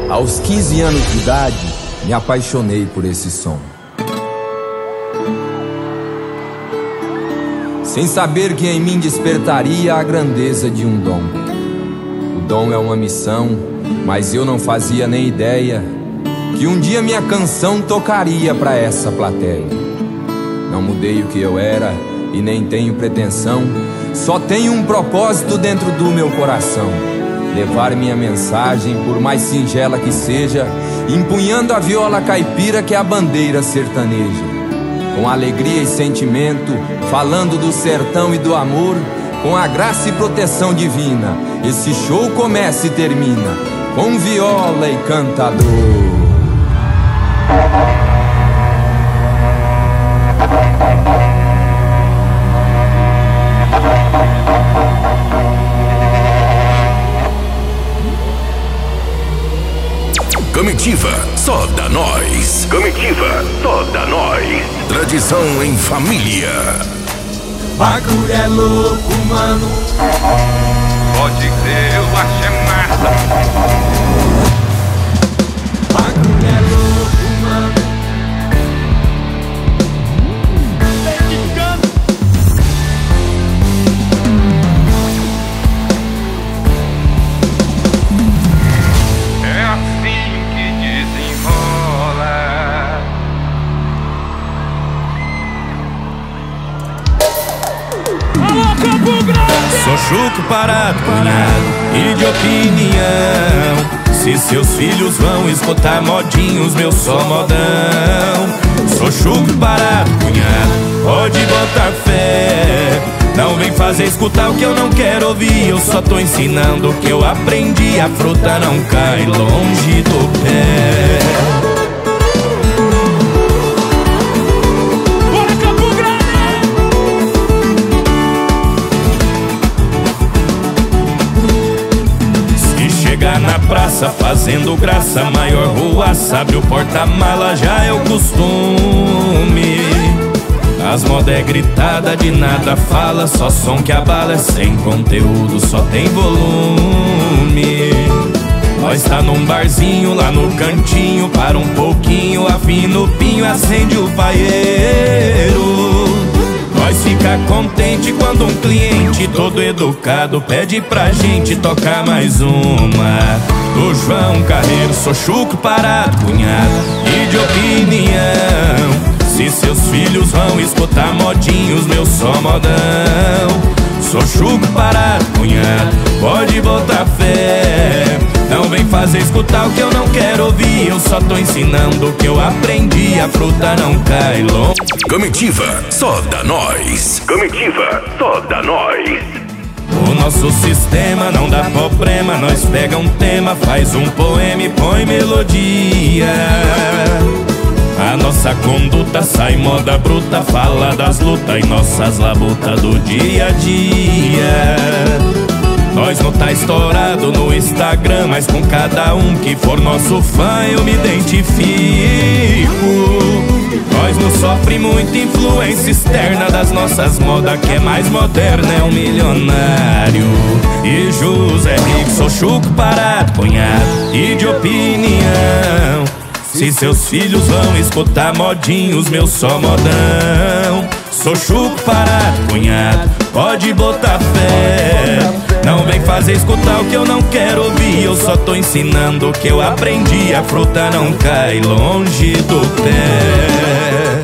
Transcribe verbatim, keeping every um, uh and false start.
Aos quinze anos de idade, me apaixonei por esse som. Sem saber que em mim despertaria a grandeza de um dom. O dom é uma missão, mas eu não fazia nem ideia que um dia minha canção tocaria pra essa plateia. Não mudei o que eu era e nem tenho pretensão, só tenho um propósito dentro do meu coração: levar minha mensagem, por mais singela que seja, empunhando a viola caipira que é a bandeira sertaneja. Com alegria e sentimento, falando do sertão e do amor, com a graça e proteção divina, esse show começa e termina com viola e cantador. Comitiva, só da nós. Comitiva, só da nós. Tradição em família. Bagulho é louco, mano. Pode crer, eu achei massa. Bagulho é louco, mano. É assim que desenrola. Alô, Campo Grande! Sou chuco parado, cunhado, e de opinião. Se seus filhos vão escutar modinhos, meu só modão. Sou chuco parado, cunhado, pode botar fé. Não vem fazer escutar o que eu não quero ouvir. Eu só tô ensinando o que eu aprendi. A fruta não cai longe do pé. Na praça fazendo graça, maior rua, sabe o porta-mala, já é o costume. As modas é gritada, de nada fala, só som que abala, é sem conteúdo, só tem volume. Nós tá num barzinho lá no cantinho, para um pouquinho, afina o pinho, acende o paieiro. Nós fica contente quando um cliente todo educado pede pra gente tocar mais uma do João Carreiro. Sou chuco parado, cunhado, e de opinião. Se seus filhos vão escutar modinhos, meu só modão. Sou chuco parado, cunhado, pode botar fé. Não vem fazer escutar o que eu não quero ouvir. Eu só tô ensinando o que eu aprendi. A fruta não cai longe. Comitiva, só da nós. Comitiva, só da nós. O nosso sistema não dá problema. Nós pega um tema, faz um poema e põe melodia. A nossa conduta sai moda bruta, fala das lutas e nossas labutas do dia a dia. Nós não tá estourado no Instagram, mas com cada um que for nosso fã eu me identifico. Nós não sofre muita influência externa das nossas modas, que é mais moderna, é um milionário e José Rico. Sou chuco parado, cunhado, e de opinião. Se seus filhos vão escutar modinhos, meu só modão. Sou chuco parado, cunhado, pode botar fé. Não vem fazer escutar o que eu não quero ouvir. Eu só tô ensinando o que eu aprendi. A fruta não cai longe do pé.